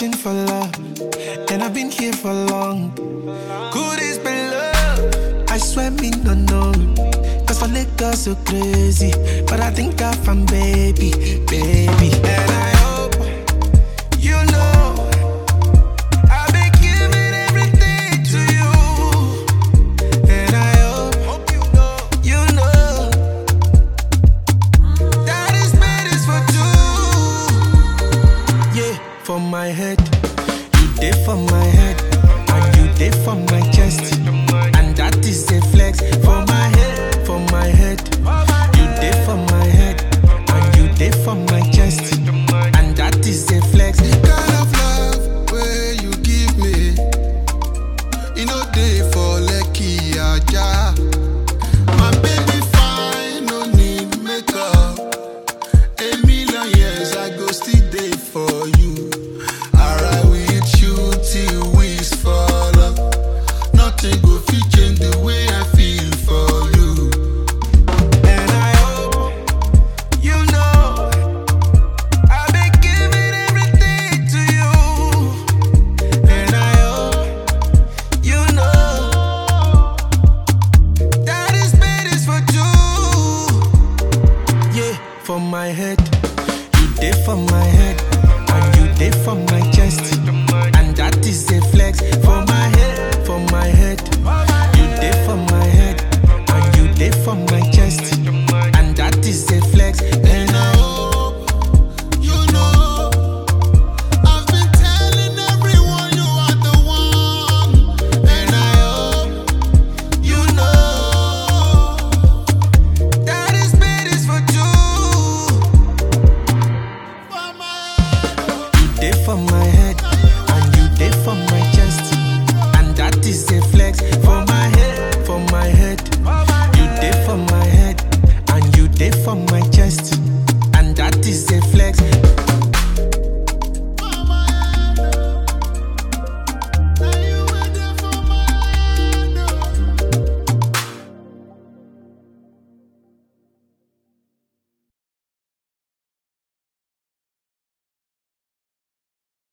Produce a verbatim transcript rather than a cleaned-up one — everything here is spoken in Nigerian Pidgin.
searching for love, and I've been here for long. Could this be love? I swear me no no. Cause for niggas so crazy, but I think I found baby, baby. And I hope you know I've been giving everything to you. And I hope you know, you know that is made is for two. Yeah, for my head, you did for my head, and you did for my chest, and that is a flex for my head, for my head. You did for my head, and you did for my chest, and that is a flex. The kind of love where you give me, you know day for lucky aja. My baby fine, no need makeup. A million years I go still day for you. Alright with you till we fall up. Nothing go fit change the way I feel for you. And I hope you know I've been giving everything to you. And I hope you know that is made is for two. Yeah, for my head, you did for my head, and you did for my chest, and that is a flex for my head, for my head. You did for my head, and you did for my chest, and that is a flex. And I hope you know I've been telling everyone you are the one. and I hope you know that is made is for two. For my You did for my head, and you did for my chest, and that is a flex for my head, for my head. You did for my head, and you did for my chest,